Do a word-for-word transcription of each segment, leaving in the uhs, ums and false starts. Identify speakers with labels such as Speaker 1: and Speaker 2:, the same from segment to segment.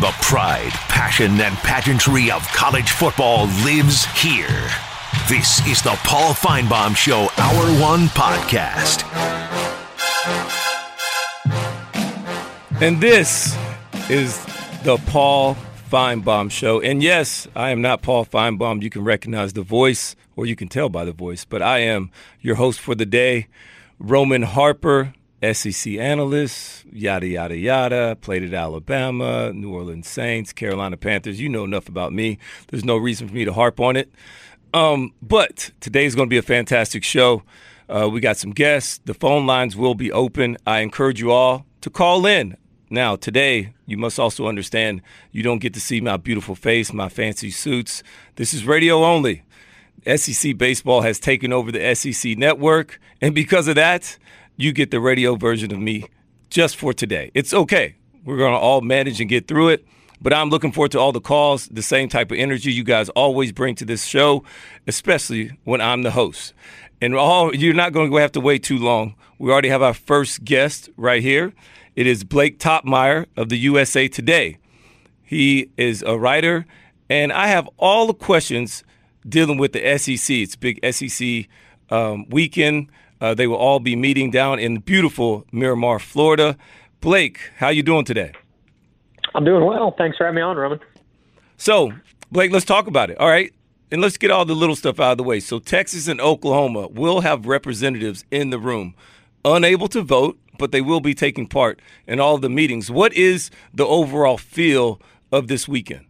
Speaker 1: The pride, passion, and pageantry of college football lives here. This is the Paul Finebaum Show Hour One Podcast.
Speaker 2: And this is the Paul Finebaum Show. And yes, I am not Paul Finebaum. You can recognize the voice, or you can tell by the voice, but I am your host for the day, Roman Harper, S E C analyst, yada, yada, yada, played at Alabama, New Orleans Saints, Carolina Panthers. You know enough about me. There's no reason for me to harp on it. Um, but today's going to be a fantastic show. Uh, we got some guests. The phone lines will be open. I encourage you all to call in. Now, today, you must also understand you don't get to see my beautiful face, my fancy suits. This is radio only. S E C Baseball has taken over the S E C network, and because of that, you get the radio version of me just for today. It's okay. We're going to all manage and get through it. But I'm looking forward to all the calls, the same type of energy you guys always bring to this show, especially when I'm the host. And all you're not going to have to wait too long. We already have our first guest right here. It is Blake Toppmeyer of the U S A Today. He is a writer, and I have all the questions dealing with the S E C. It's a big S E C um, weekend. Uh, they will all be meeting down in beautiful Miramar, Florida. Blake, how you doing today?
Speaker 3: I'm doing well. Thanks for having me on, Roman.
Speaker 2: So, Blake, let's talk about it, all right? And let's get all the little stuff out of the way. So Texas and Oklahoma will have representatives in the room, unable to vote, but they will be taking part in all of the meetings. What is the overall feel of this weekend?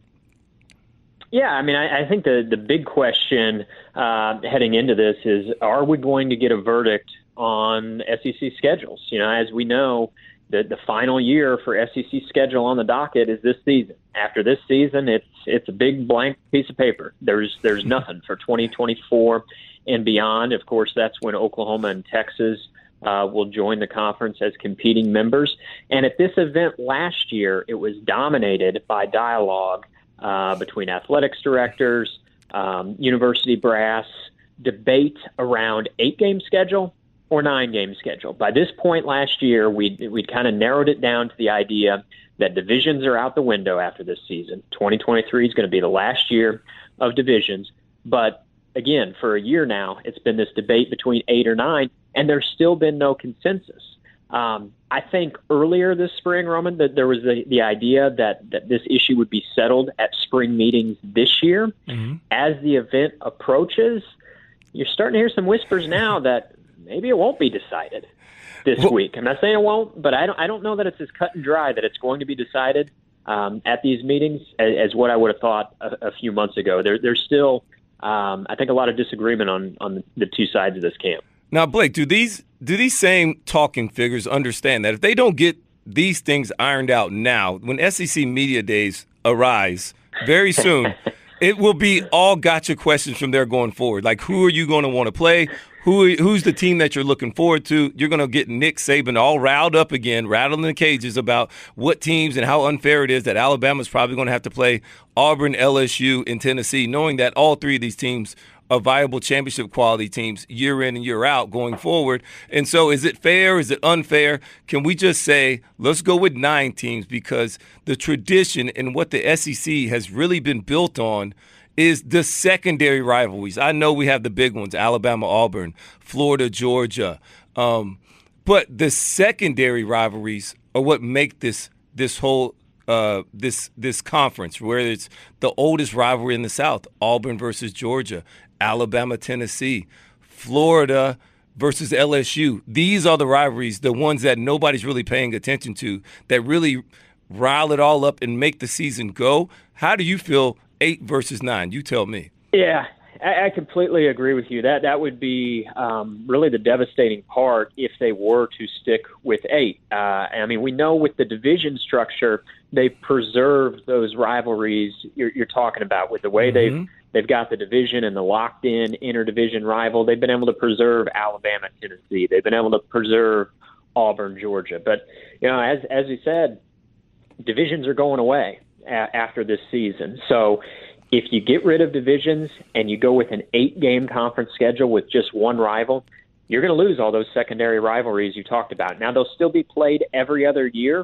Speaker 3: Yeah, I mean, I, I think the, the big question uh, heading into this is, are we going to get a verdict on S E C schedules? You know, as we know, the, the final year for S E C schedule on the docket is this season. After this season, it's it's a big blank piece of paper. There's there's nothing for twenty twenty-four and beyond. Of course, that's when Oklahoma and Texas uh, will join the conference as competing members. And at this event last year, it was dominated by dialogue Uh, between athletics directors, um, university brass, debate around eight-game schedule or nine-game schedule. By this point last year, we'd, we'd kind of narrowed it down to the idea that divisions are out the window after this season. twenty twenty-three is going to be the last year of divisions. But, again, for a year now, it's been this debate between eight or nine, and there's still been no consensus. Um, I think earlier this spring, Roman, that there was the, the idea that, that this issue would be settled at spring meetings this year. Mm-hmm. As the event approaches, you're starting to hear some whispers now that maybe it won't be decided this well, week. I'm not saying it won't, but I don't, I don't know that it's as cut and dry that it's going to be decided um, at these meetings as, as what I would have thought a, a few months ago. There, there's still, um, I think, a lot of disagreement on, on the two sides of this camp.
Speaker 2: Now, Blake, do these do these same talking figures understand that if they don't get these things ironed out now, when S E C Media Days arise very soon, it will be all gotcha questions from there going forward. Like, who are you going to want to play? Who Who's the team that you're looking forward to? You're going to get Nick Saban all riled up again, rattling the cages about what teams and how unfair it is that Alabama's probably going to have to play Auburn, L S U, and Tennessee, knowing that all three of these teams are viable championship quality teams year in and year out going forward. And so is it fair? Is it unfair? Can we just say, let's go with nine teams, because the tradition and what the S E C has really been built on is the secondary rivalries. I know we have the big ones, Alabama, Auburn, Florida, Georgia. Um, but the secondary rivalries are what make this this whole uh, this this conference, where it's the oldest rivalry in the South, Auburn versus Georgia, Alabama, Tennessee, Florida versus L S U. These are the rivalries, the ones that nobody's really paying attention to, that really rile it all up and make the season go. How do you feel eight versus nine? You tell me.
Speaker 3: Yeah, I, I completely agree with you. That that would be um, really the devastating part if they were to stick with eight. Uh, I mean, we know with the division structure, they've preserved those rivalries you're, you're talking about with the way mm-hmm. they've They've got the division and the locked-in interdivision rival. They've been able to preserve Alabama, Tennessee. They've been able to preserve Auburn, Georgia. But, you know, as as you said, divisions are going away a- after this season. So if you get rid of divisions and you go with an eight-game conference schedule with just one rival, you're going to lose all those secondary rivalries you talked about. Now, they'll still be played every other year,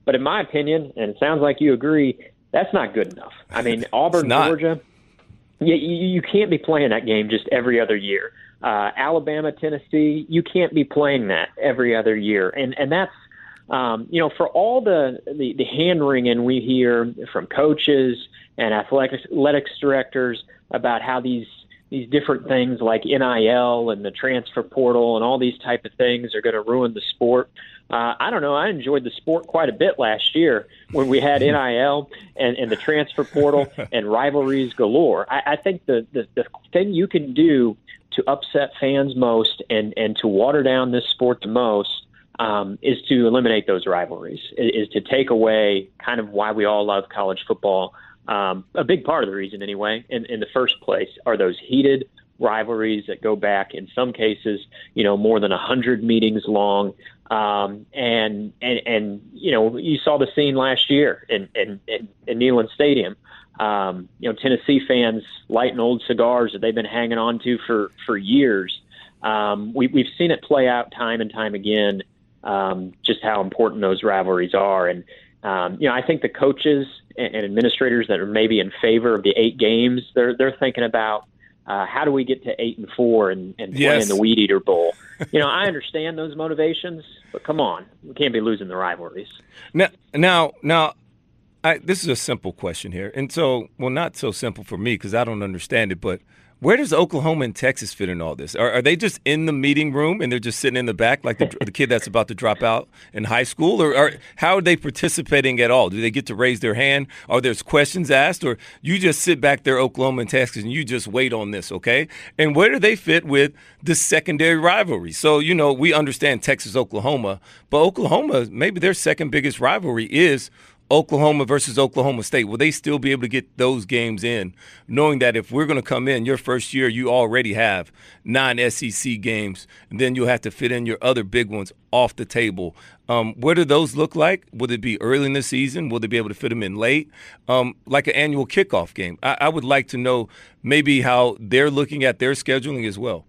Speaker 3: But in my opinion, and it sounds like you agree, that's not good enough. I mean, Auburn, Georgia, you, you can't be playing that game just every other year. Uh, Alabama, Tennessee, you can't be playing that every other year. And and that's, um, you know, for all the, the, the hand-wringing we hear from coaches and athletics, athletics directors about how these these different things like N I L and the transfer portal and all these type of things are going to ruin the sport. Uh, I don't know. I enjoyed the sport quite a bit last year when we had N I L and, and the transfer portal and rivalries galore. I, I think the, the, the thing you can do to upset fans most and, and to water down this sport the most um, is to eliminate those rivalries, is, is to take away kind of why we all love college football. Um, a big part of the reason, anyway, in, in the first place, are those heated rivalries that go back, in some cases, you know, more than one hundred meetings long. Um, and, and, and, you know, you saw the scene last year in, in, in, in Neyland Stadium. Um, you know, Tennessee fans lighting old cigars that they've been hanging on to for, for years. Um, we, we've seen it play out time and time again, um, just how important those rivalries are. And, um, you know, I think the coaches and, and administrators that are maybe in favor of the eight games, they're, they're thinking about, Uh, how do we get to eight and four and, and play
Speaker 2: yes.
Speaker 3: in the Weed Eater Bowl? You know, I understand those motivations, but come on, we can't be losing the rivalries.
Speaker 2: Now, now, now, I, this is a simple question here, and so, well, not so simple for me because I don't understand it. But where does Oklahoma and Texas fit in all this? Are, are they just in the meeting room and they're just sitting in the back like the, the kid that's about to drop out in high school, or are, how are they participating at all? Do they get to raise their hand? Are there questions asked, or you just sit back there, Oklahoma and Texas, and you just wait on this, okay? And where do they fit with the secondary rivalry? So, you know, we understand Texas, Oklahoma, but Oklahoma, maybe their second biggest rivalry is Oklahoma versus Oklahoma State. Will they still be able to get those games in, knowing that if we're going to come in your first year, you already have nine S E C games, and then you'll have to fit in your other big ones off the table? Um, what do those look like? Will it be early in the season? Will they be able to fit them in late? Um, like an annual kickoff game. I, I would like to know maybe how they're looking at their scheduling as well.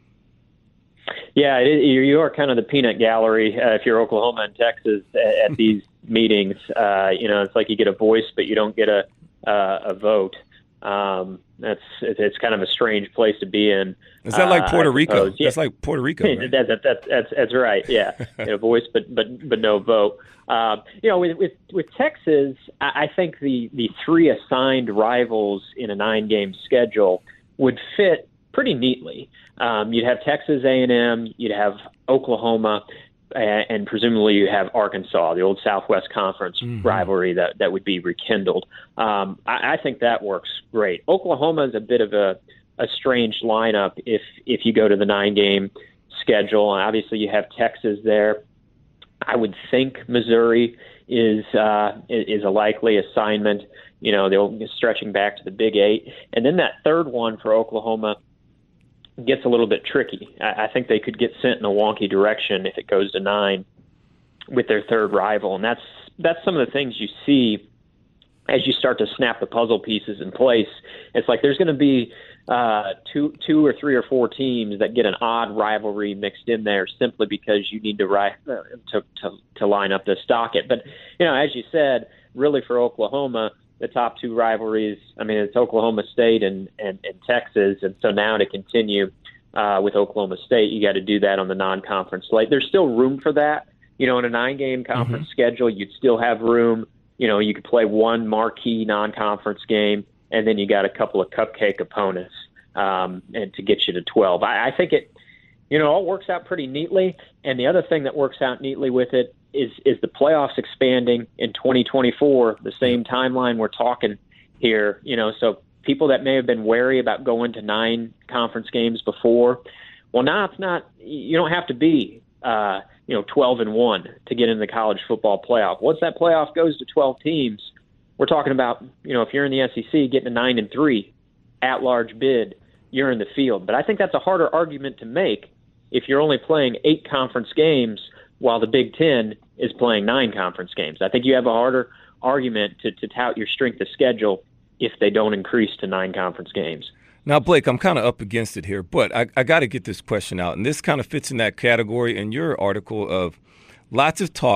Speaker 3: Yeah, it, you are kind of the peanut gallery uh, if you're Oklahoma and Texas at, at these meetings. Uh, you know, it's like you get a voice, but you don't get a uh, a vote. Um, that's it's kind of a strange place to be in.
Speaker 2: Is that like Puerto
Speaker 3: uh,
Speaker 2: Rico?
Speaker 3: Yeah.
Speaker 2: That's like Puerto Rico. Right?
Speaker 3: that, that, that, that's that's right. Yeah, you know, voice, but but but no vote. Uh, you know, with with, with Texas, I, I think the the three assigned rivals in a nine game schedule would fit pretty neatly. Um, you'd have Texas A and M, you'd have Oklahoma, and, and presumably you have Arkansas, the old Southwest Conference mm-hmm. rivalry that, that would be rekindled. Um, I, I think that works great. Oklahoma is a bit of a, a strange lineup if if you go to the nine-game schedule. Obviously, you have Texas there. I would think Missouri is uh, is a likely assignment. You know, they'll be stretching back to the Big Eight, and then that third one for Oklahoma gets a little bit tricky. I, I think they could get sent in a wonky direction if it goes to nine with their third rival, and that's that's some of the things you see as you start to snap the puzzle pieces in place. It's like there's going to be uh, two, two or three or four teams that get an odd rivalry mixed in there simply because you need to ri- uh, to, to to line up the docket. But you know, as you said, really for Oklahoma, the top two rivalries, I mean, it's Oklahoma State and, and, and Texas. And so now to continue uh, with Oklahoma State, you got to do that on the non-conference slate. There's still room for that. You know, in a nine-game conference mm-hmm. schedule, you'd still have room. You know, you could play one marquee non-conference game, and then you got a couple of cupcake opponents um, and to get you to twelve. I, I think it, you know, all works out pretty neatly. And the other thing that works out neatly with it is is the playoffs expanding in twenty twenty-four, the same timeline we're talking here. You know, so people that may have been wary about going to nine conference games before, well, now it's not. You don't have to be, uh, you know, twelve and one to get into the college football playoff. Once that playoff goes to twelve teams, we're talking about, you know, if you're in the S E C, getting a nine and three at-large bid, you're in the field. But I think that's a harder argument to make if you're only playing eight conference games while the Big Ten is playing nine conference games. I think you have a harder argument to, to tout your strength of schedule if they don't increase to nine conference games.
Speaker 2: Now, Blake, I'm kind of up against it here, but I, I got to get this question out. And this kind of fits in that category in your article of lots of talk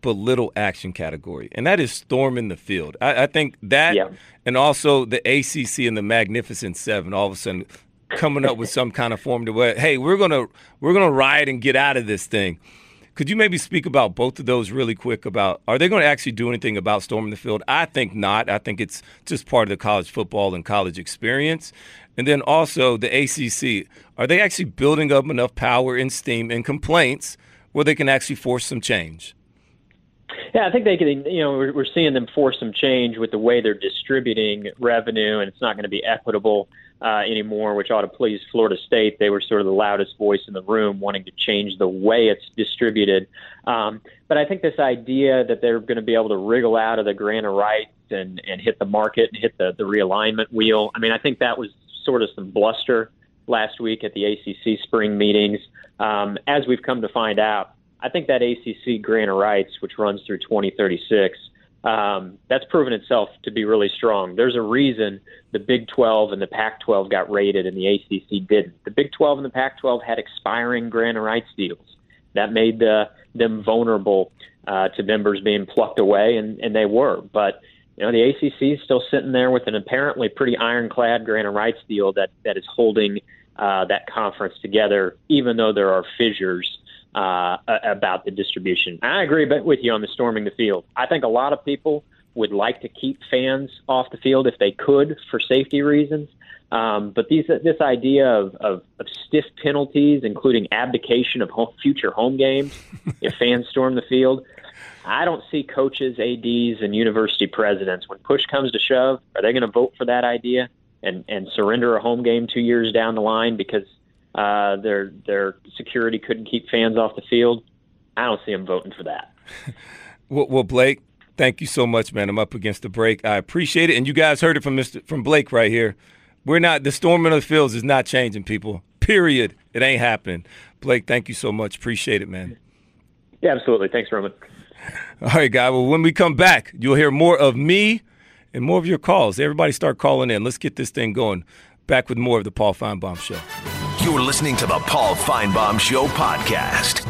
Speaker 2: but little action category, and that is storming the field. I, I think that,
Speaker 3: yeah.
Speaker 2: and also the A C C and the Magnificent Seven, all of a sudden coming up with some kind of formula where, hey, we're gonna we're gonna riot and get out of this thing. Could you maybe speak about both of those really quick? About are they going to actually do anything about storming the field? I think not. I think it's just part of the college football and college experience. And then also the A C C, are they actually building up enough power and steam and complaints where they can actually force some change?
Speaker 3: Yeah, I think they can. You know, we're, we're seeing them force some change with the way they're distributing revenue, and it's not going to be equitable uh, anymore, which ought to please Florida State. They were sort of the loudest voice in the room, wanting to change the way it's distributed. Um, but I think this idea that they're going to be able to wriggle out of the grant of rights and, and hit the market and hit the, the realignment wheel, I mean, I think that was sort of some bluster last week at the A C C spring meetings. Um, as we've come to find out, I think that A C C grant of rights, which runs through twenty thirty-six, um, that's proven itself to be really strong. There's a reason the Big twelve and the Pac twelve got raided and the A C C didn't. The Big twelve and the Pac twelve had expiring grant of rights deals. That made uh, them vulnerable uh, to members being plucked away, and, and they were. But you know, the A C C is still sitting there with an apparently pretty ironclad grant of rights deal that, that is holding uh, that conference together, even though there are fissures uh, about the distribution. I agree with you on the storming the field. I think a lot of people would like to keep fans off the field if they could for safety reasons. Um, but these, this idea of, of, of stiff penalties, including abdication of home, future home games, if fans storm the field, I don't see coaches, A Ds, and university presidents, when push comes to shove, are they going to vote for that idea and, and surrender a home game two years down the line because uh, their their security couldn't keep fans off the field? I don't see them voting for that.
Speaker 2: Well, well, Blake, thank you so much, man. I'm up against the break. I appreciate it. And you guys heard it from Mister from Blake right here. We're not – the storming of the fields is not changing, people. Period. It ain't happening. Blake, thank you so much. Appreciate it, man.
Speaker 3: Yeah, absolutely. Thanks, Roman.
Speaker 2: All right, guy. Well, when we come back, you'll hear more of me and more of your calls. Everybody start calling in. Let's get this thing going. Back with more of the Paul Finebaum Show.
Speaker 1: You're listening to the Paul Finebaum Show podcast.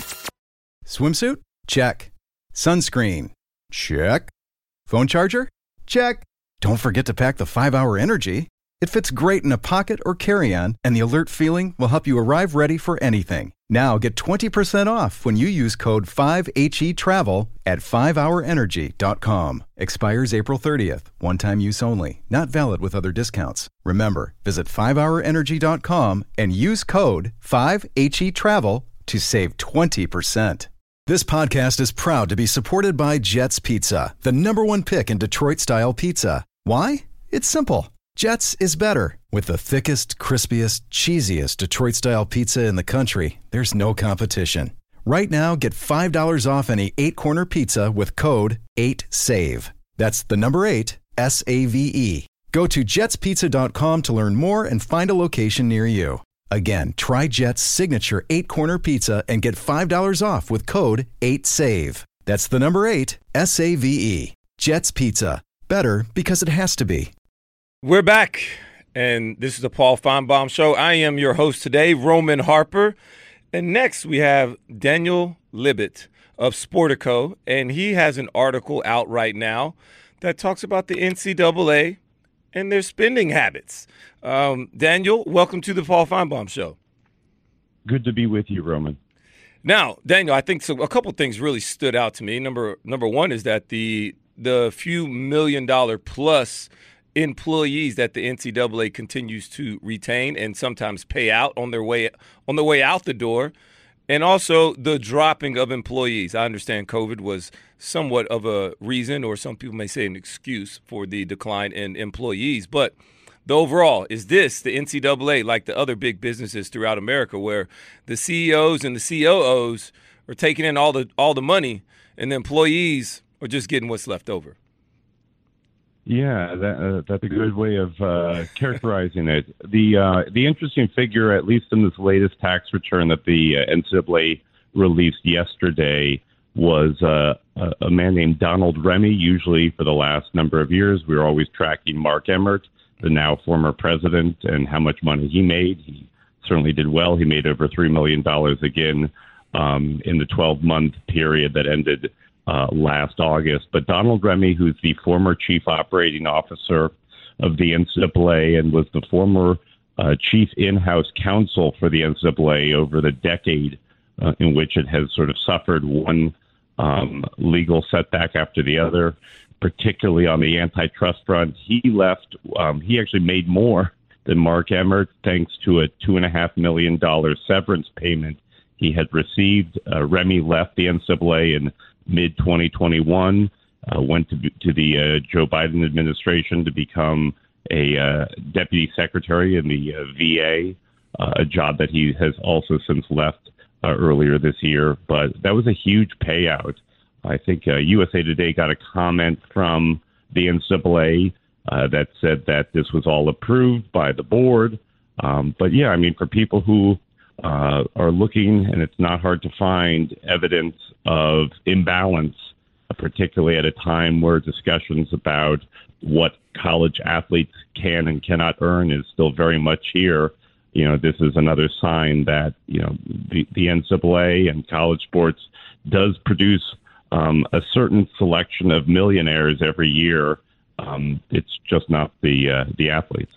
Speaker 4: Swimsuit? Check. Sunscreen? Check. Phone charger? Check. Don't forget to pack the five hour Energy. It fits great in a pocket or carry-on, and the alert feeling will help you arrive ready for anything. Now get twenty percent off when you use code five H E travel at five hour energy dot com. Expires April thirtieth. One-time use only. Not valid with other discounts. Remember, visit five hour energy dot com and use code five H E travel to save twenty percent. This podcast is proud to be supported by Jets Pizza, the number one pick in Detroit-style pizza. Why? It's simple. Jets is better. With the thickest, crispiest, cheesiest Detroit-style pizza in the country, there's no competition. Right now, get five dollars off any eight-corner pizza with code eight save. That's the number eight, S A V E. Go to jets pizza dot com to learn more and find a location near you. Again, try Jet's signature eight-corner pizza and get five dollars off with code eight save. That's the number eight, S A V E. Jet's Pizza. Better because it has to be.
Speaker 2: We're back, and this is the Paul Finebaum Show. I am your host today, Roman Harper. And next we have Daniel Libet of Sportico, and he has an article out right now that talks about the N C double A and their spending habits. Um, Daniel, welcome to the Paul Finebaum Show.
Speaker 5: Good to be with you, Roman.
Speaker 2: Now, Daniel, I think so, a couple things really stood out to me. Number number one is that the the few million dollar plus employees that the N C double A continues to retain and sometimes pay out on their way on their way out the door, and also the dropping of employees. I understand COVID was somewhat of a reason, or some people may say an excuse, for the decline in employees. But the overall, is this the N C double A, like the other big businesses throughout America, where the C E Os and the C O Os are taking in all the all the money and the employees are just getting what's left over?
Speaker 5: Yeah, that, uh, that's a good way of uh, characterizing it. The uh, the interesting figure, at least in this latest tax return that the uh, N C double A released yesterday, was uh, a, a man named Donald Remy. Usually for the last number of years, we were always tracking Mark Emmert, the now former president, and how much money he made. He certainly did well. He made over three million dollars again um, in the twelve-month period that ended uh, last August. But Donald Remy, who's the former chief operating officer of the N C double A and was the former uh, chief in-house counsel for the N C double A over the decade uh, in which it has sort of suffered one um, legal setback after the other, particularly on the antitrust front. He left, um, he actually made more than Mark Emmert, thanks to a two and a half million dollar severance payment he had received. Uh, Remy left the N C double A in mid twenty twenty-one, uh, went to, to the uh, Joe Biden administration to become a uh, deputy secretary in the uh, V A, uh, a job that he has also since left uh, earlier this year. But that was a huge payout. I think uh, U S A Today got a comment from the N C double A Uh, that said that this was all approved by the board. Um, but yeah, I mean, for people who uh, are looking, and it's not hard to find evidence of imbalance, uh, particularly at a time where discussions about what college athletes can and cannot earn is still very much here. You know, this is another sign that, you know, the, the N C double A and college sports does produce um, a certain selection of millionaires every year. Um, it's just not the uh, the athletes.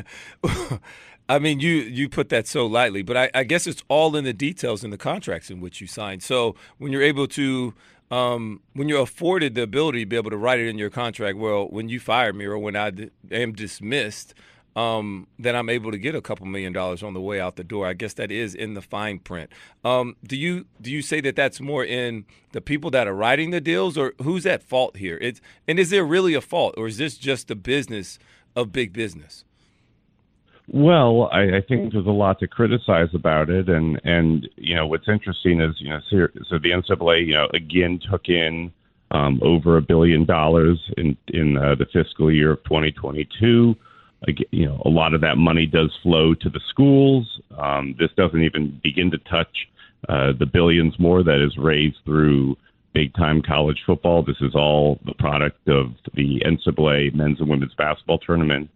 Speaker 2: I mean, you you put that so lightly, but I, I guess it's all in the details in the contracts in which you sign. So when you're able to, um, when you're afforded the ability to be able to write it in your contract, well, when you fire me or when I d- am dismissed, um, then I'm able to get a couple million dollars on the way out the door. I guess that is in the fine print. Um, do you do you say that that's more in the people that are writing the deals, or who's at fault here? It's, and is there really a fault, or is this just the business of big business?
Speaker 5: Well, I, I think there's a lot to criticize about it, and and you know what's interesting is you know so, so the N C double A you know again took in um, over a billion dollars in in uh, the fiscal year of twenty twenty-two. You know, a lot of that money does flow to the schools. Um, this doesn't even begin to touch uh, the billions more that is raised through big-time college football. This is all the product of the N C double A men's and women's basketball tournament.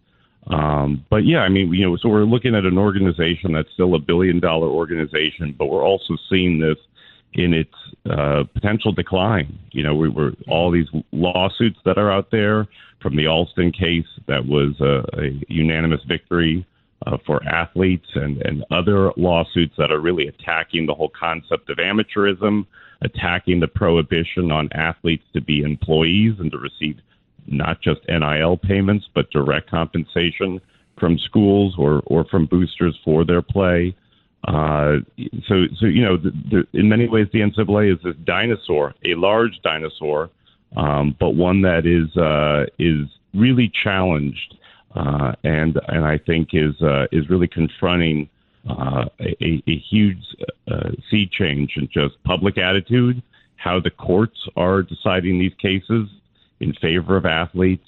Speaker 5: Um, but yeah, I mean, you know, so we're looking at an organization that's still a billion-dollar organization, but we're also seeing this in its uh, potential decline. You know, we were all these lawsuits that are out there, from the Alston case that was a, a unanimous victory uh, for athletes, and, and other lawsuits that are really attacking the whole concept of amateurism, attacking the prohibition on athletes to be employees and to receive not just N I L payments, but direct compensation from schools or, or from boosters for their play. Uh, so, so you know, the, the, in many ways, the N C double A is this dinosaur, a large dinosaur, um, but one that is uh, is really challenged, uh, and and I think is uh, is really confronting uh, a, a huge uh, sea change in just public attitude, how the courts are deciding these cases in favor of athletes,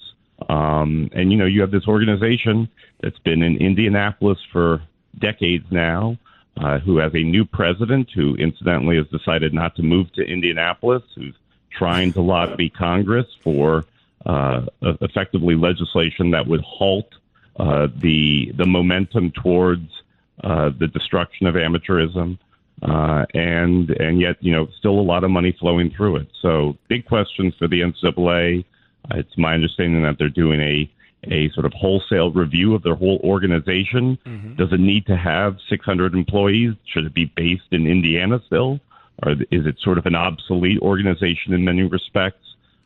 Speaker 5: um, and you know, you have this organization that's been in Indianapolis for decades now. Uh, who has a new president who, incidentally, has decided not to move to Indianapolis, who's trying to lobby Congress for uh, effectively legislation that would halt uh, the the momentum towards uh, the destruction of amateurism, uh, and and yet, you know, still a lot of money flowing through it. So big questions for the N C double A. Uh, it's my understanding that they're doing a a sort of wholesale review of their whole organization. Mm-hmm. Does it need to have six hundred employees? Should it be based in Indiana still? Or is it sort of an obsolete organization in many respects?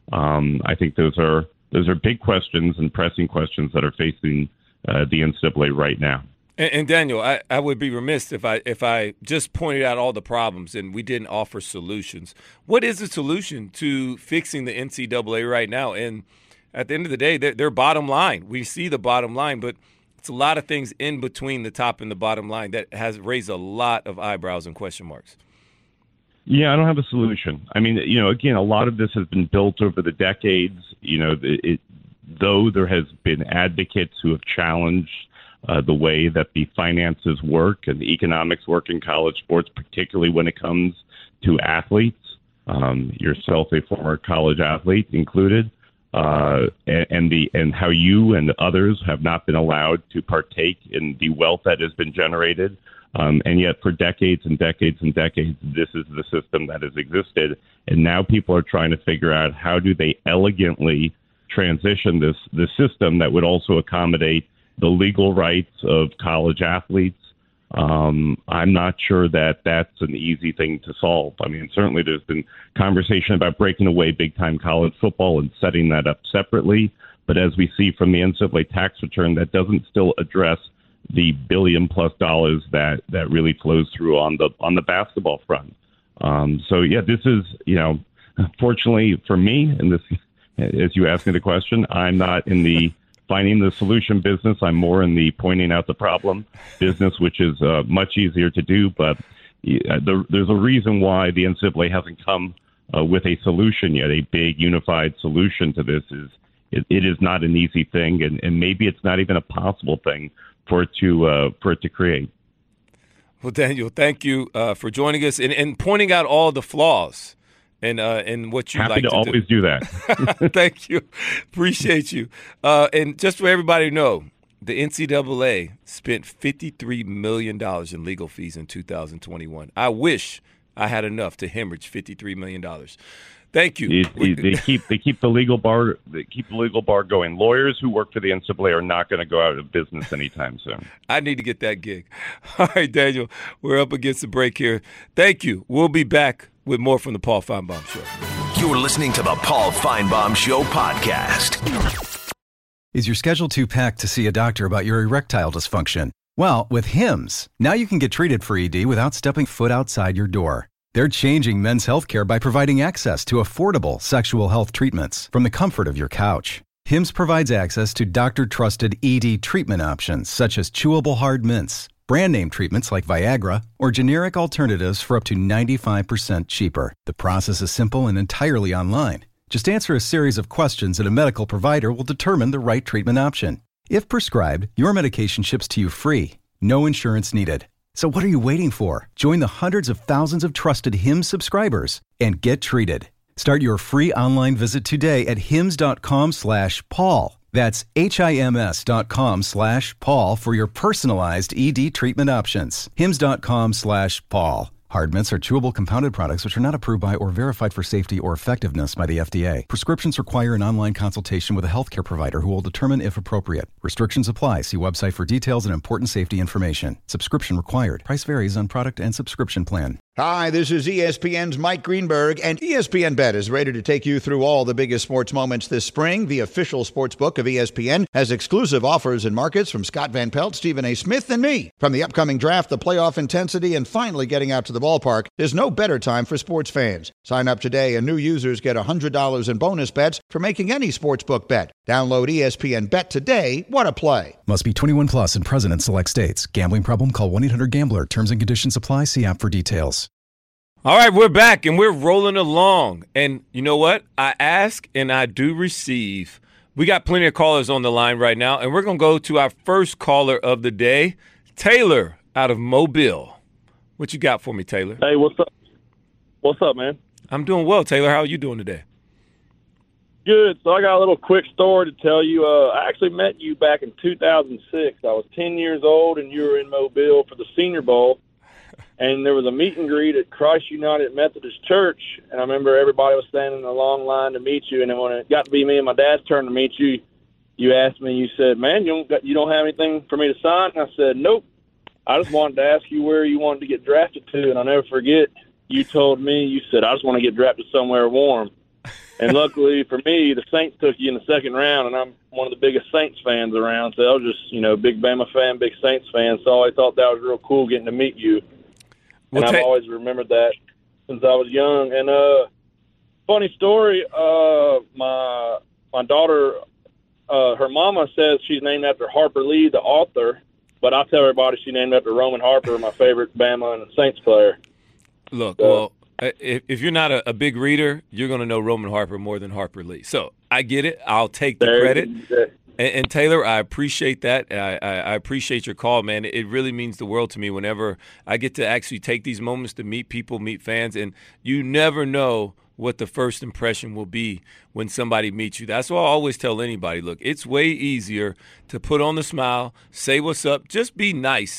Speaker 5: Um, I think those are those are big questions and pressing questions that are facing uh, the N C double A right now.
Speaker 2: And, and Daniel, I, I would be remiss if I if I just pointed out all the problems and we didn't offer solutions. What is the solution to fixing the N C double A right now? And at the end of the day, they're, they're bottom line. We see the bottom line, but it's a lot of things in between the top and the bottom line that has raised a lot of eyebrows and question marks.
Speaker 5: Yeah, I don't have a solution. I mean, you know, again, a lot of this has been built over the decades. You know, it, though there has been advocates who have challenged uh, the way that the finances work and the economics work in college sports, particularly when it comes to athletes, um, yourself a former college athlete included. Uh, and, and the and how you and others have not been allowed to partake in the wealth that has been generated Um, and yet for decades and decades and decades, this is the system that has existed. And now people are trying to figure out how do they elegantly transition this, this system that would also accommodate the legal rights of college athletes. Um, I'm not sure that that's an easy thing to solve. I mean, certainly there's been conversation about breaking away big-time college football and setting that up separately. But as we see from the N C double A tax return, that doesn't still address the billion plus dollars that, that really flows through on the on the basketball front. Um, so, yeah, this is, you know, fortunately for me, and this, as you asked me the question, I'm not in the finding the solution business. I'm more in the pointing out the problem business, which is uh, much easier to do. But uh, the, there's a reason why the N C double A hasn't come uh, with a solution yet, a big unified solution to this. Is it, it is not an easy thing, and, and maybe it's not even a possible thing for it to uh, for it to create.
Speaker 2: Well, Daniel, thank you uh, for joining us and, and pointing out all the flaws and uh, and what you
Speaker 5: Happy
Speaker 2: like to,
Speaker 5: to always do, do
Speaker 2: that. Thank you, appreciate you. Uh, and just for everybody to know, the N C double A spent fifty-three million dollars in legal fees in two thousand twenty-one. I wish I had enough to hemorrhage fifty-three million dollars. Thank you.
Speaker 5: They, they keep they keep the legal bar they keep the legal bar going. Lawyers who work for the N C double A are not going to go out of business anytime soon.
Speaker 2: I need to get that gig. All right, Daniel, we're up against the break here. Thank you. We'll be back with more from the Paul Finebaum Show.
Speaker 1: You're listening to the Paul Finebaum Show podcast.
Speaker 4: Is your schedule too packed to see a doctor about your erectile dysfunction? Well, with Hims, now you can get treated for E D without stepping foot outside your door. They're changing men's healthcare by providing access to affordable sexual health treatments from the comfort of your couch. Hims provides access to doctor-trusted E D treatment options such as chewable hard mints, brand name treatments like Viagra, or generic alternatives for up to ninety-five percent cheaper. The process is simple and entirely online. Just answer a series of questions and a medical provider will determine the right treatment option. If prescribed, your medication ships to you free. No insurance needed. So what are you waiting for? Join the hundreds of thousands of trusted Hims subscribers and get treated. Start your free online visit today at hims.com slash Paul. That's H-I-M-S dot com slash Paul for your personalized E D treatment options. Hims.com slash Paul. Hard mints are chewable compounded products which are not approved by or verified for safety or effectiveness by the F D A. Prescriptions require an online consultation with a healthcare provider who will determine if appropriate. Restrictions apply. See website for details and important safety information. Subscription required. Price varies on product and subscription plan.
Speaker 6: Hi, this is E S P N's Mike Greenberg, and E S P N Bet is ready to take you through all the biggest sports moments this spring. The official sports book of E S P N has exclusive offers and markets from Scott Van Pelt, Stephen A. Smith, and me. From the upcoming draft, the playoff intensity, and finally getting out to the ballpark, there's no better time for sports fans. Sign up today, and new users get one hundred dollars in bonus bets for making any sportsbook bet. Download E S P N Bet today. What a play.
Speaker 4: Must be twenty-one plus and present in select states. Gambling problem? Call one eight hundred gambler. Terms and conditions apply. See app for details.
Speaker 2: All right, we're back, and we're rolling along. And you know what? I ask and I do receive. We got plenty of callers on the line right now, and we're going to go to our first caller of the day, Taylor out of Mobile. What you got for me, Taylor?
Speaker 7: Hey, what's up? What's up, man?
Speaker 2: I'm doing well, Taylor. How are you doing today?
Speaker 7: Good. So I got a little quick story to tell you. Uh, I actually met you back in two thousand six. I was ten years old, and you were in Mobile for the Senior Bowl. And there was a meet and greet at Christ United Methodist Church, and I remember everybody was standing in a long line to meet you. And then when it got to be me and my dad's turn to meet you, you asked me, you said, man, you don't, you don't have anything for me to sign? And I said, nope. I just wanted to ask you where you wanted to get drafted to, and I'll never forget, you told me, you said, I just want to get drafted somewhere warm. And luckily for me, the Saints took you in the second round, and I'm one of the biggest Saints fans around. So I was just, you know, big Bama fan, big Saints fan, so I thought that was real cool getting to meet you.
Speaker 2: Well,
Speaker 7: and I've
Speaker 2: ta-
Speaker 7: always remembered that since I was young. And uh, funny story, uh, my my daughter, uh, her mama says she's named after Harper Lee, the author, but I tell everybody she's named after Roman Harper, my favorite Bama and Saints player.
Speaker 2: Look, so, well, if, if you're not a, a big reader, you're going to know Roman Harper more than Harper Lee. So I get it. I'll take the credit. And, and Taylor, I appreciate that. I, I, I appreciate your call, man. It really means the world to me whenever I get to actually take these moments to meet people, meet fans, and you never know what the first impression will be when somebody meets you. That's why I always tell anybody, look, it's way easier to put on the smile, say what's up, just be nice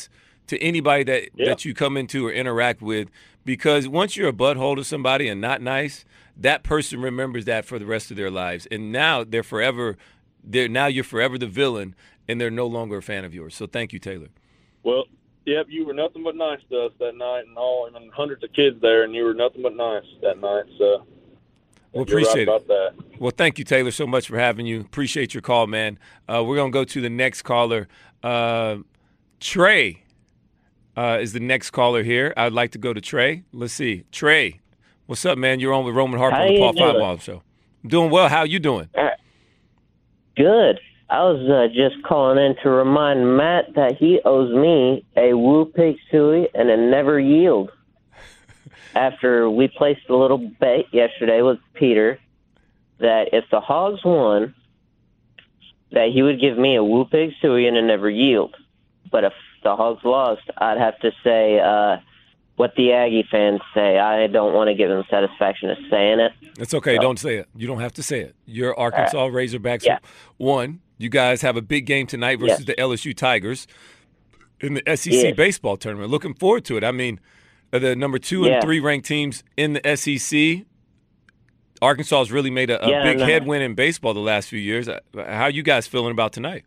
Speaker 2: to anybody that,
Speaker 7: Yeah.
Speaker 2: that you come into or interact with, because once you're a butthole to somebody and not nice, that person remembers that for the rest of their lives. And now they're forever they're now you're forever the villain, and they're no longer a fan of yours. So thank you, Taylor.
Speaker 7: Well, yep, you were nothing but nice to us that night, and all and hundreds of kids there, and you were nothing but nice that night. So
Speaker 2: Well,
Speaker 7: you're
Speaker 2: appreciate
Speaker 7: right
Speaker 2: it.
Speaker 7: about that.
Speaker 2: Well, thank you, Taylor, so much for having you. Appreciate your call, man. Uh, we're going to go to the next caller. Uh, Trey uh, is the next caller here. I'd like to go to Trey. Let's see. Trey, what's up, man? You're on with Roman Harper
Speaker 8: How
Speaker 2: on the
Speaker 8: you
Speaker 2: Paul
Speaker 8: doing?
Speaker 2: Feinbaum Show. I'm doing well. How you doing?
Speaker 8: Good. I was uh, just calling in to remind Matt that he owes me a Woo Pig Suey and a Never Yield. After we placed a little bet yesterday with Peter that if the Hogs won, that he would give me a Woo Pig Suey and a Never Yield. But if the Hogs lost, I'd have to say uh, what the Aggie fans say. I don't want to give them satisfaction of saying it.
Speaker 2: It's okay.
Speaker 8: So-
Speaker 2: Don't say it. You don't have to say it. You're Arkansas Razorbacks.
Speaker 8: Yeah.
Speaker 2: One, you guys have a big game tonight versus
Speaker 8: Yes.
Speaker 2: the L S U Tigers in the S E C
Speaker 8: Yes.
Speaker 2: baseball tournament. Looking forward to it. I mean, the number two
Speaker 8: Yeah.
Speaker 2: and three ranked teams in the S E C. Arkansas has really made a, a
Speaker 8: Yeah,
Speaker 2: big
Speaker 8: no.
Speaker 2: headwind in baseball the last few years. Uh, How you guys feeling about tonight?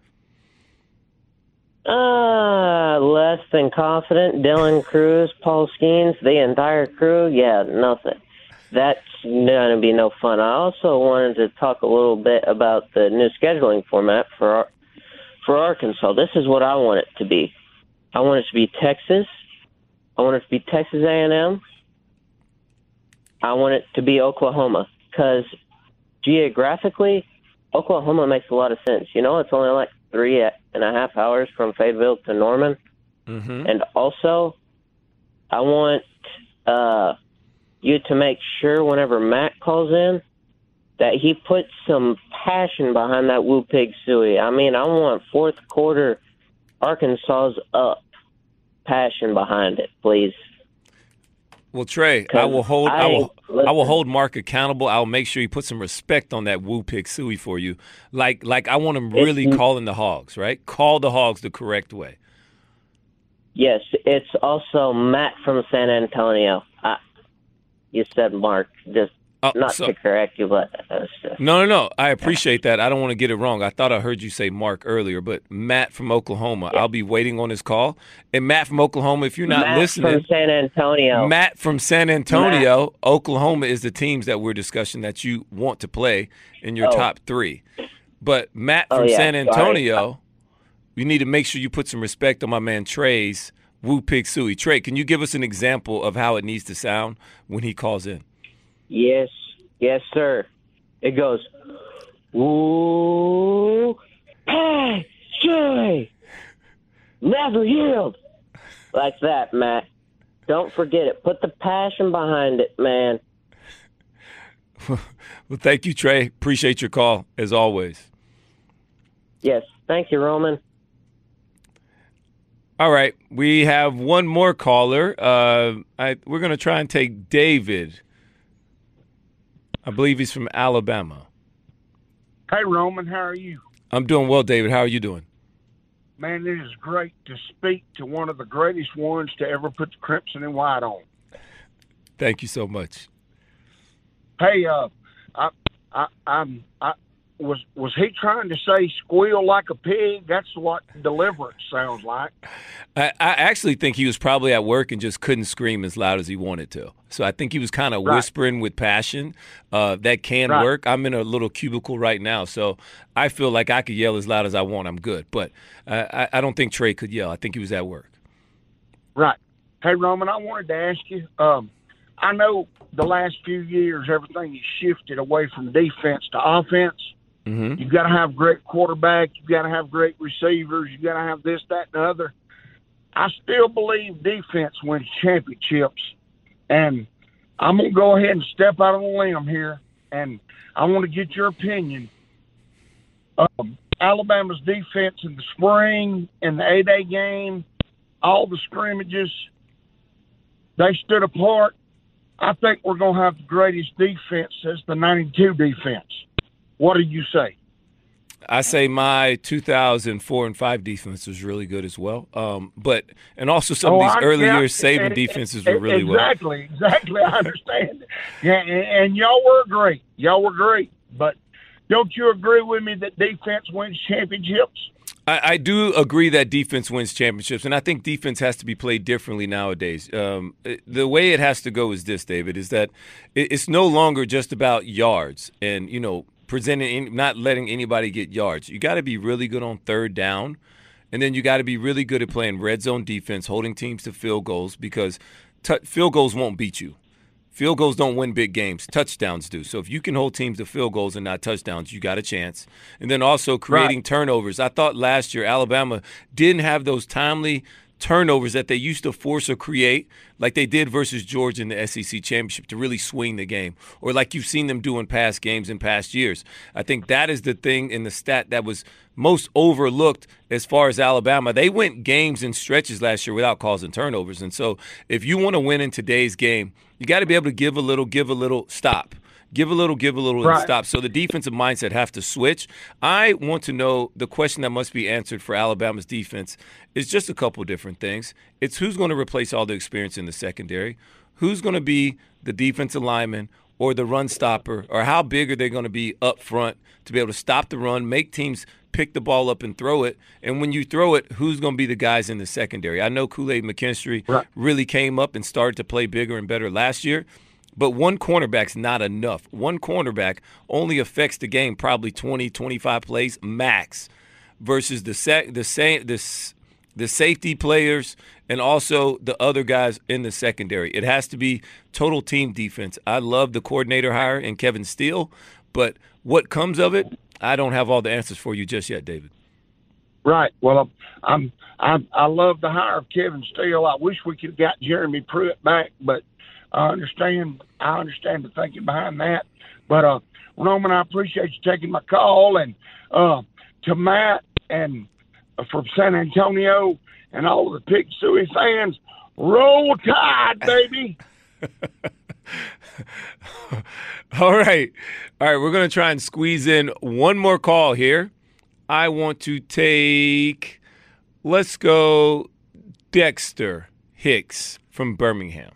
Speaker 8: Uh, less than confident. Dylan Cruz, Paul Skeens, the entire crew. Yeah, nothing. That's going to be no fun. I also wanted to talk a little bit about the new scheduling format for Ar- for Arkansas. This is what I want it to be. I want it to be Texas. I want it to be Texas A and M. I want it to be Oklahoma because geographically, Oklahoma makes a lot of sense. You know, it's only like three and a half hours from Fayetteville to Norman.
Speaker 2: Mm-hmm.
Speaker 8: And also, I want uh, you to make sure whenever Matt calls in that he puts some passion behind that Woo Pig Suey. I mean, I want fourth quarter Arkansas's up passion behind it, please.
Speaker 2: Well, Trey, I will hold I,
Speaker 8: I-
Speaker 2: will I will
Speaker 8: listen.
Speaker 2: hold Mark accountable. I'll make sure he puts some respect on that Woo Pig Suey for you. Like like I want him really
Speaker 8: It's-
Speaker 2: calling the Hogs, right? Call the Hogs the correct way.
Speaker 8: Yes, it's also Matt from San Antonio. I, you said Mark, just
Speaker 2: Oh,
Speaker 8: not
Speaker 2: so-
Speaker 8: to correct you, but that's just,
Speaker 2: No, no, no. I appreciate that. I don't want to get it wrong. I thought I heard you say Mark earlier, but Matt from Oklahoma. I'll be waiting on his call. And Matt from Oklahoma, if you're not
Speaker 8: Matt
Speaker 2: listening,
Speaker 8: from San Antonio.
Speaker 2: Matt from San Antonio, Oklahoma is the teams that we're discussing that you want to play in your
Speaker 8: Oh.
Speaker 2: top three. But Matt
Speaker 8: Oh,
Speaker 2: from
Speaker 8: yeah,
Speaker 2: San
Speaker 8: sorry.
Speaker 2: Antonio, you need to make sure you put some respect on my man Trey's Woo Pig Suey. Trey, can you give us an example of how it needs to sound when he calls in?
Speaker 8: Yes, yes, sir. It goes, ooh, hey, Shay, never yield. Like that, Matt. Don't forget it. Put the passion behind it, man.
Speaker 2: Well, thank you, Trey. Appreciate your call, as always.
Speaker 8: Yes, thank you, Roman.
Speaker 2: All right, we have one more caller. Uh, I, we're going to try and take David. I believe he's from Alabama.
Speaker 9: Hey, Roman, how are you?
Speaker 2: I'm doing well, David. How are you doing?
Speaker 9: Man, it is great to speak to one of the greatest ones to ever put the crimson and white on.
Speaker 2: Thank you so much.
Speaker 9: Hey, uh, I, I, I'm, I was was he trying to say squeal like a pig? That's what deliverance sounds like.
Speaker 2: I, I actually think he was probably at work and just couldn't scream as loud as he wanted to. So I think he was kind of
Speaker 9: Right.
Speaker 2: whispering with passion. Uh, that can
Speaker 9: Right.
Speaker 2: work. I'm in a little cubicle right now, so I feel like I could yell as loud as I want. I'm good. But uh, I, I don't think Trey could yell. I think he was at work.
Speaker 9: Right. Hey, Roman, I wanted to ask you. Um, I know the last few years everything has shifted away from defense to offense.
Speaker 2: Mm-hmm.
Speaker 9: You've got to have great quarterback. You've got to have great receivers. You've got to have this, that, and the other. I still believe defense wins championships. And I'm going to go ahead and step out on a limb here, and I want to get your opinion. Um, Alabama's defense in the spring, in the A-Day game, all the scrimmages, they stood apart. I think we're going to have the greatest defense since the ninety-two defense. What do you say?
Speaker 2: I say my two thousand four and five defense was really good as well. Um, but and also some
Speaker 9: oh,
Speaker 2: of these
Speaker 9: I,
Speaker 2: early
Speaker 9: yeah,
Speaker 2: years Saban
Speaker 9: and,
Speaker 2: defenses
Speaker 9: and,
Speaker 2: were really
Speaker 9: exactly,
Speaker 2: well.
Speaker 9: Exactly, exactly. I understand. Yeah, and, and y'all were great. Y'all were great. But don't you agree with me that defense wins championships?
Speaker 2: I, I do agree that defense wins championships, and I think defense has to be played differently nowadays. Um, it, the way it has to go is this, David, is that it, it's no longer just about yards and, you know, presenting, not letting anybody get yards. You got to be really good on third down, and then you got to be really good at playing red zone defense, holding teams to field goals, because t- field goals won't beat you. Field goals don't win big games. Touchdowns do. So if you can hold teams to field goals and not touchdowns, you got a chance. And then also creating right. turnovers. I thought last year Alabama didn't have those timely turnovers that they used to force or create like they did versus Georgia in the S E C championship to really swing the game, or like you've seen them do in past games in past years. I think that is the thing in the stat that was most overlooked as far as Alabama. They went games and stretches last year without causing turnovers. And so if you want to win in today's game, you got to be able to give a little, give a little, stop. Give a little, give a little,
Speaker 9: right.
Speaker 2: and stop. So the defensive mindset have to switch. I want to know the question that must be answered for Alabama's defense is just a couple different things. It's who's going to replace all the experience in the secondary, who's going to be the defensive lineman or the run stopper, or how big are they going to be up front to be able to stop the run, make teams pick the ball up and throw it. And when you throw it, who's going to be the guys in the secondary? I know Kool-Aid McKinstry right. really came up and started to play bigger and better last year. But one cornerback's not enough. One cornerback only affects the game probably twenty, twenty-five plays max versus the sa- the same the, the safety players and also the other guys in the secondary. It has to be total team defense. I love the coordinator hire in Kevin Steele, but what comes of it, I don't have all the answers for you just yet, David.
Speaker 9: Right. Well, I'm, I'm I love the hire of Kevin Steele. I wish we could have got Jeremy Pruitt back, but I understand. I understand the thinking behind that. But uh, Roman, I appreciate you taking my call, and uh, to Matt and uh, from San Antonio and all of the Pig Suey fans, roll Tide, baby.
Speaker 2: All right, all right. We're gonna try and squeeze in one more call here. I want to take. Let's go, Dexter Hicks from Birmingham.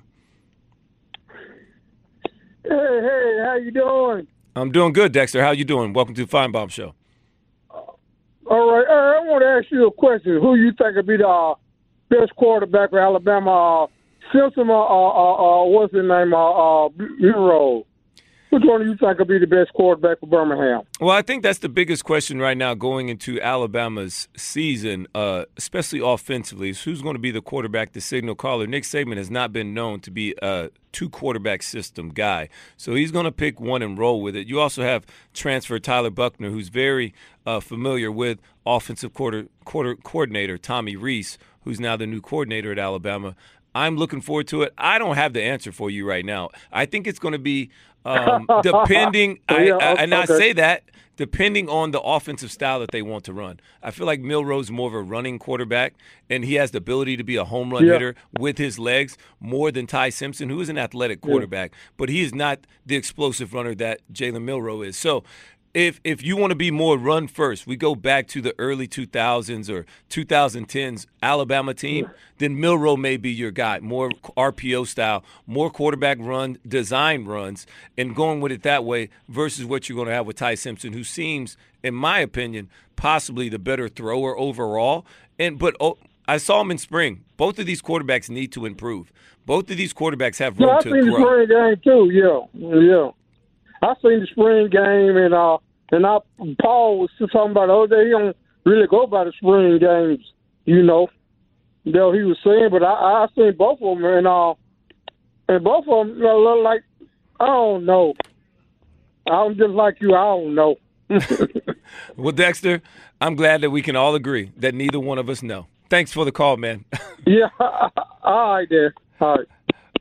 Speaker 10: Hey, hey, how you doing?
Speaker 2: I'm doing good, Dexter. How you doing? Welcome to the Feinbaum Show.
Speaker 10: All right. Uh, I want to ask you a question. Who you think will be the uh, best quarterback for Alabama? Uh, Simpson or uh, uh, uh, what's his name? Uh, uh, Bureau. Which one do you think will be the best quarterback for Birmingham?
Speaker 2: Well, I think that's the biggest question right now going into Alabama's season, uh, especially offensively, is who's going to be the quarterback, the signal caller. Nick Saban has not been known to be a two-quarterback system guy, so he's going to pick one and roll with it. You also have transfer Tyler Buckner, who's very uh, familiar with offensive quarter, quarter coordinator Tommy Rees, who's now the new coordinator at Alabama. I'm looking forward to it. I don't have the answer for you right now. I think it's going to be um, depending –
Speaker 10: yeah,
Speaker 2: I, I, and
Speaker 10: okay.
Speaker 2: I say that depending on the offensive style that they want to run. I feel like Milroe's is more of a running quarterback, and he has the ability to be a home run
Speaker 10: yeah.
Speaker 2: hitter with his legs more than Ty Simpson, who is an athletic quarterback, yeah. but he is not the explosive runner that Jalen Milroe is. So If if you want to be more run first, we go back to the early two thousands or twenty tens Alabama team, then Milroe may be your guy, more R P O style, more quarterback run, design runs, and going with it that way versus what you're going to have with Ty Simpson, who seems, in my opinion, possibly the better thrower overall. And But oh, I saw him in spring. Both of these quarterbacks need to improve. Both of these quarterbacks have room
Speaker 10: yeah,
Speaker 2: to
Speaker 10: grow. I seen the spring game, too, yeah, yeah. I seen the spring game, and uh, and I, Paul was talking about the other day. He don't really go by the spring games, you know. That he was saying, but I, I seen both of them, and uh, and both of them you know, look like I don't know. I'm just like you. I don't know.
Speaker 2: Well, Dexter, I'm glad that we can all agree that neither one of us know. Thanks for the call, man.
Speaker 10: Yeah. All right, there. All right.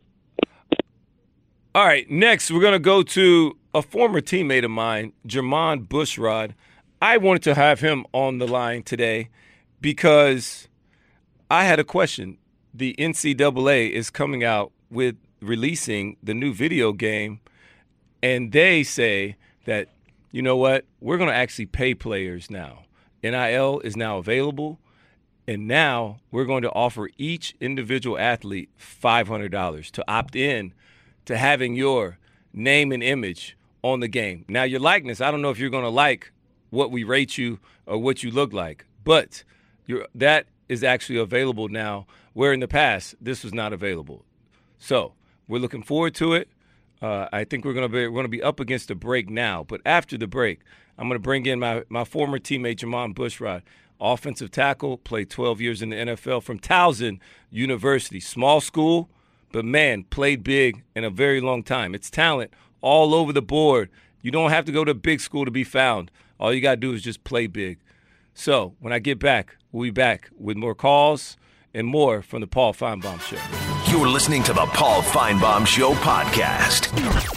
Speaker 2: All right, next we're going to go to a former teammate of mine, Jermon Bushrod. I wanted to have him on the line today because I had a question. The N C double A is coming out with releasing the new video game, and they say that, you know what? We're going to actually pay players now. N I L is now available, and now we're going to offer each individual athlete five hundred dollars to opt in to having your name and image on the game. Now, your likeness, I don't know if you're going to like what we rate you or what you look like, but you're, that is actually available now, where in the past this was not available. So we're looking forward to it. Uh, I think we're going to be we're going to be up against the break now, but after the break, I'm going to bring in my, my former teammate Jermon Bushrod, offensive tackle, played twelve years in the N F L from Towson University, small school, but man, played big in a very long time. It's talent all over the board. You don't have to go to a big school to be found. All you got to do is just play big. So when I get back, we'll be back with more calls and more from the Paul Finebaum Show.
Speaker 1: You're listening to the Paul Finebaum Show podcast.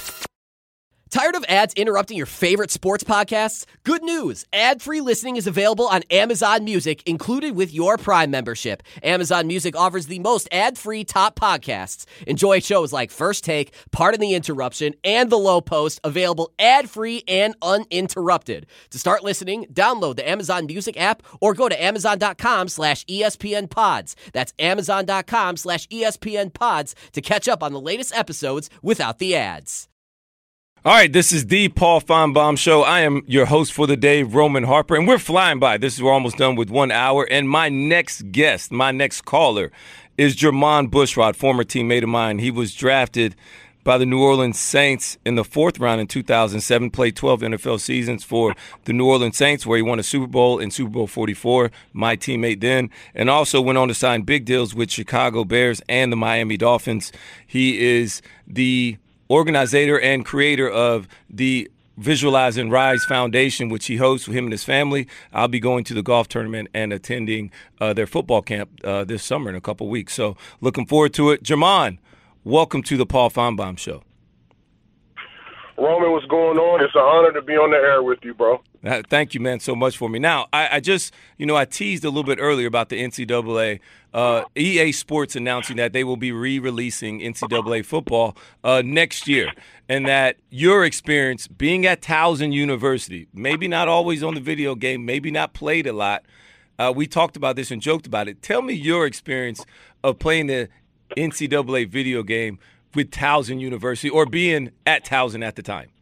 Speaker 11: Tired of ads interrupting your favorite sports podcasts? Good news! Ad-free listening is available on Amazon Music, included with your Prime membership. Amazon Music offers the most ad-free top podcasts. Enjoy shows like First Take, Pardon the Interruption, and The Low Post, available ad-free and uninterrupted. To start listening, download the Amazon Music app or go to amazon.com slash ESPN pods. That's amazon.com slash ESPN pods to catch up on the latest episodes without the ads.
Speaker 2: All right, this is the Paul Finebaum Show. I am your host for the day, Roman Harper, and we're flying by. This is we're almost done with one hour, and my next guest, my next caller, is Jermon Bushrod, former teammate of mine. He was drafted by the New Orleans Saints in the fourth round in two thousand seven, played twelve N F L seasons for the New Orleans Saints, where he won a Super Bowl in Super Bowl forty-four, my teammate then, and also went on to sign big deals with Chicago Bears and the Miami Dolphins. He is the organizer and creator of the Visualize and Rise Foundation, which he hosts with him and his family. I'll be going to the golf tournament and attending uh, their football camp uh, this summer in a couple weeks. So looking forward to it. Jermon, welcome to the Paul Finebaum Show.
Speaker 12: Roman, what's going on? It's an honor to be on the air with you, bro.
Speaker 2: Uh, thank you, man, so much for me. Now, I, I just, you know, I teased a little bit earlier about the N C double A. Uh, E A Sports announcing that they will be re-releasing N C double A football uh, next year, and that your experience being at Towson University, maybe not always on the video game, maybe not played a lot. Uh, we talked about this and joked about it. Tell me your experience of playing the N C double A video game with Towson University, or being at Towson at the time.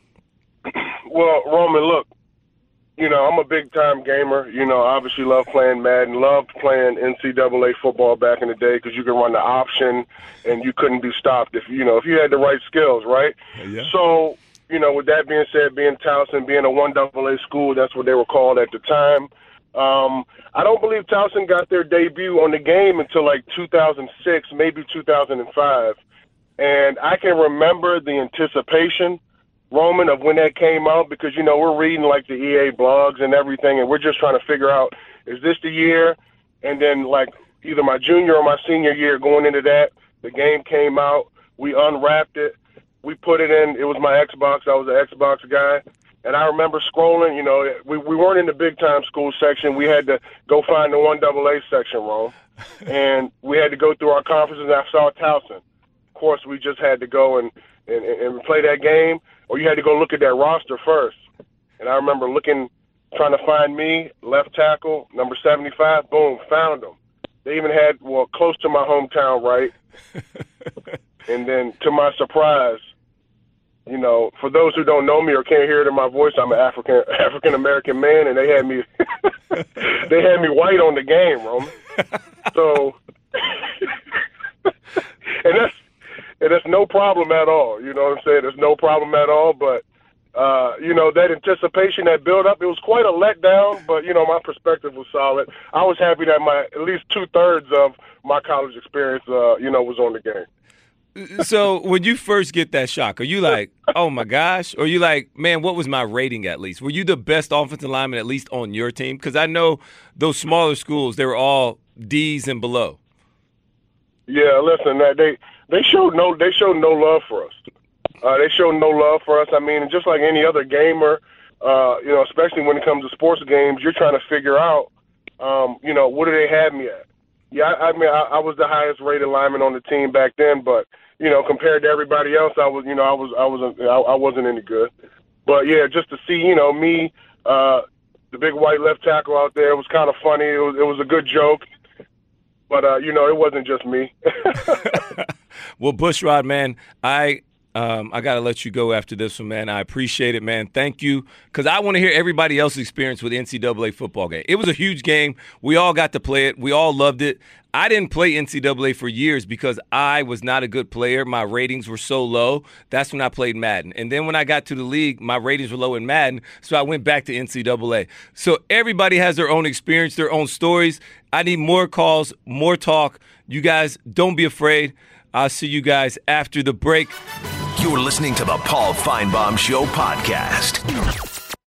Speaker 12: Well, Roman, look, you know, I'm a big-time gamer. You know, obviously love playing Madden, loved playing N C double A football back in the day because you could run the option and you couldn't be stopped if, you know, if you had the right skills, right?
Speaker 2: Yeah.
Speaker 12: So, you know, with that being said, being Towson, being a one double A school, that's what they were called at the time. Um, I don't believe Towson got their debut on the game until like two thousand six, maybe two thousand five. And I can remember the anticipation, Roman, of when that came out because, you know, we're reading like the E A blogs and everything, and we're just trying to figure out, is this the year? And then like either my junior or my senior year going into that, the game came out, we unwrapped it, we put it in, it was my Xbox, I was an Xbox guy. And I remember scrolling, you know, we, we weren't in the big-time school section. We had to go find the one double A section, Rome. And we had to go through our conferences, and I saw Towson. Of course, we just had to go and, and, and play that game, or you had to go look at that roster first. And I remember looking, trying to find me, left tackle, number seventy-five, boom, found them. They even had, well, close to my hometown, right? And then to my surprise, you know, for those who don't know me or can't hear it in my voice, I'm an African African American man, and they had me they had me white on the game, Roman. So, and that's and that's no problem at all. You know what I'm saying? There's no problem at all. But uh, you know, that anticipation, that build up, it was quite a letdown. But you know, my perspective was solid. I was happy that my at least two thirds of my college experience, uh, you know, was on the game.
Speaker 2: So when you first get that shock, are you like, oh, my gosh? Or are you like, man, what was my rating at least? Were you the best offensive lineman at least on your team? Because I know those smaller schools, they were all D's and below.
Speaker 12: Yeah, listen, they they showed no they showed no love for us. Uh, they showed no love for us. I mean, just like any other gamer, uh, you know, especially when it comes to sports games, you're trying to figure out, um, you know, what do they have me at? Yeah, I, I mean, I, I was the highest rated lineman on the team back then, but you know, compared to everybody else, I was, you know, I was, I was, I, I wasn't any good. But, yeah, just to see, you know, me, uh, the big white left tackle out there, it was kind of funny. It was, it was a good joke. But, uh, you know, it wasn't just me.
Speaker 2: Well, Bushrod, man, I um, I got to let you go after this one, man. I appreciate it, man. Thank you, because I want to hear everybody else's experience with the N C double A football game. It was a huge game. We all got to play it. We all loved it. I didn't play N C double A for years because I was not a good player. My ratings were so low. That's when I played Madden. And then when I got to the league, my ratings were low in Madden, so I went back to N C double A. So everybody has their own experience, their own stories. I need more calls, more talk. You guys, don't be afraid. I'll see you guys after the break.
Speaker 1: You're listening to the Paul Feinbaum Show podcast.